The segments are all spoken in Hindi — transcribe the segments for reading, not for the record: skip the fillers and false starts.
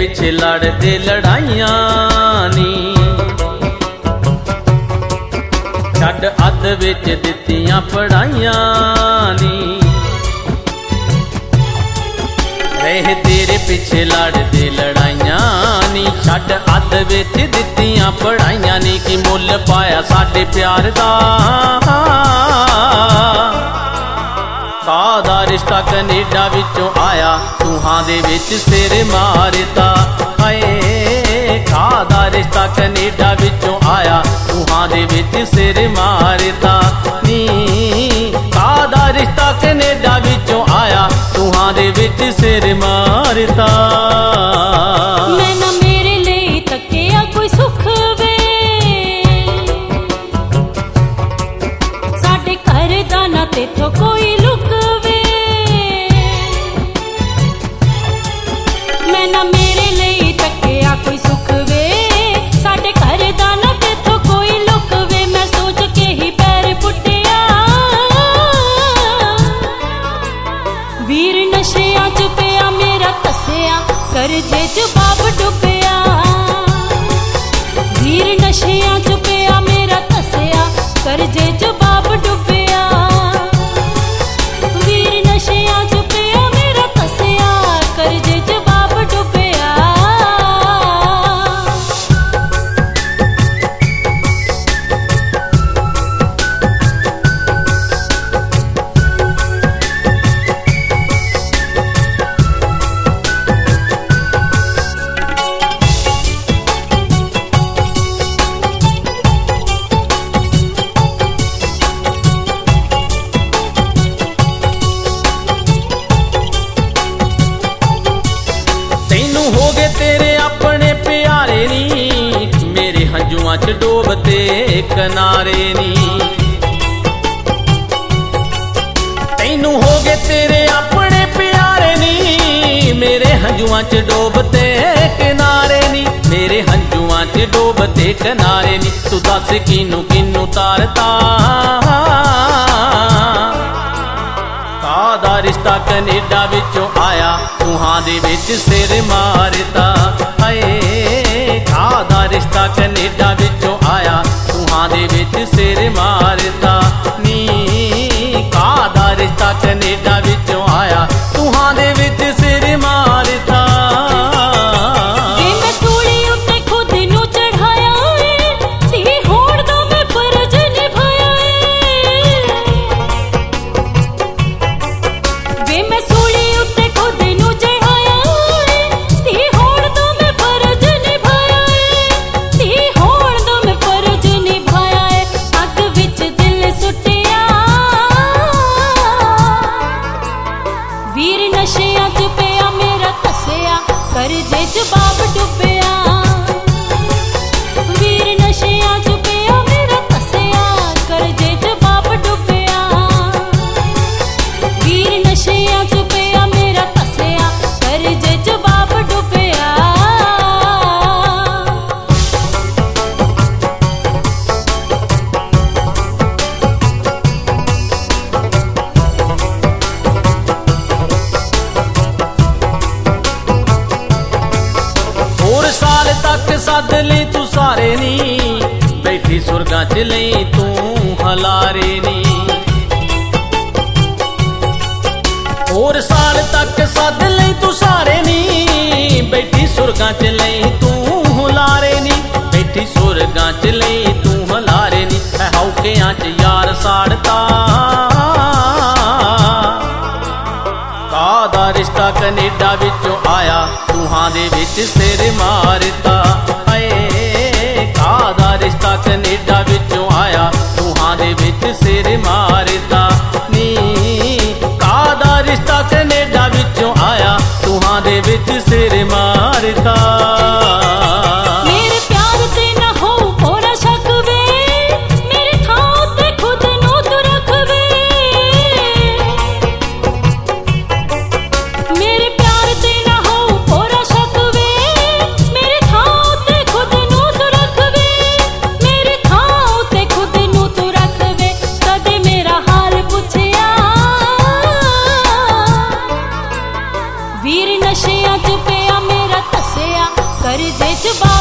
पिछे लड़दे लड़ाइयां नी, छड्ड अध विच दित्तियां पढ़ाइयां नी। रहे तेरे पिछे लड़दे लड़ाइयां नी, छड्ड अध विच दित्तियां पढ़ाइयां नी। कि मुल पाया साडे प्यार दा, कादा रिश्ता कनेडा विचों आया, तूहां दे विच सिर मारता। हाय कादा रिश्ता कनेडा विचों आया, तूहां दे विच सिर मारता नी। कादा रिश्ता कनेडा विचों आया, तूहां दे विच सिर मारता। मैं ना मेरे लिए तकिया कोई सुख वे, साडे घर दा ना तेथों कोई लुक वे। मैं ना मेरे लिए तकिया कोई सुख वे, साडे घर दा ना तेथों कोई लुक वे। मैं सोच के ही पैर पुट्टिया, वीर नशियां च पिया मेरा तसिया, करजे च बाप डुबिया। वीर नशियां च पिया मेरा तसिया, करजे च बाप डुबिया। वीर नशियां च पिया मेरा तसिया, करजे च बाप डुबिया। हो गए तेरे अपने प्यारे नी, मेरे हंजुआं च डोबते किनारे नी। तैनू हो गए तेरे अपने प्यारे नी, मेरे हंजुआं च डोबते किनारे नी। मेरे हंजुआं च डोबते किनारे नी। तू दस किनू किनू तारता, कादा रिश्ता कनेडा विचों आया, तूहां दे विच सिर मारता। हाय कादा रिश्ता कनेडा विचों आया, तूहां दे विच सिर मारता नी। कादा रिश्ता कनेडा विचों आया, तूहां दे विच सिर मारता। वे मैं सूली उत्ते खुद नू चढ़ाया है, धी होण दा मैं फर्ज निभाया है। वे मैं सूली उत्ते खुद नू चढ़ाया है, धी होण दा मैं फर्ज निभाया है। धी होण दा मैं फर्ज निभाया है। अग विच दिल सुटिया, वीर नशियां च पिया मेरा तसिया, करजे च बाप डुबिया। वीर नशियां च पिया मेरा तसिया, करजे च बाप डुबिया। वीर नशियां च पिया मेरा तसिया, करजे च बाप डुबिया। होर साल तक सद लई तू सारे नी, बैठी सुरगां च लई तू हलारे नी। होर साल तक सद लई तू सारे नी, बैठी सुरगां च लई तू हलारे नी। बैठी सुरगां च लई तू हलारे नी। हौकियां च यार साड़ता, कादा रिश्ता कनेडा विचों आया, तूहां दे विच सिर मारता। हाय कादा रिश्ता कनेडा विचों आया, तूहां दे विच सिर मारता नी। कादा रिश्ता कनेडा विचों आया, तूहां दे विच सिर मारता। मेरे प्यार ते ना हो कोरा शक वे, मेरे थां ते खुद नू तू रख वे। मेरे प्यार ते ना हो कोरा शक वे, मेरे थां ते खुद नू तू रख वे। मेरे थां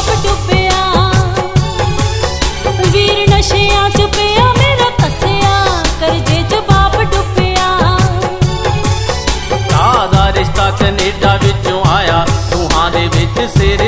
ਬਾਪ ਡੁੱਬਿਆ ਵੀਰ ਨਸ਼ਿਆਂ ਚ ਪਿਆ ਮੇਰਾ ਕੱਸਿਆ ਕਰਜ਼ੇ ਚ ਬਾਪ ਡੁੱਬਿਆ ਕਾਹਦਾ ਰਿਸ਼ਤਾ ਕੈਨੇਡਾ ਵਿੱਚੋਂ ਆਇਆ ਤੂਹਾਂ ਦੇ ਵਿੱਚ ਸਿਰ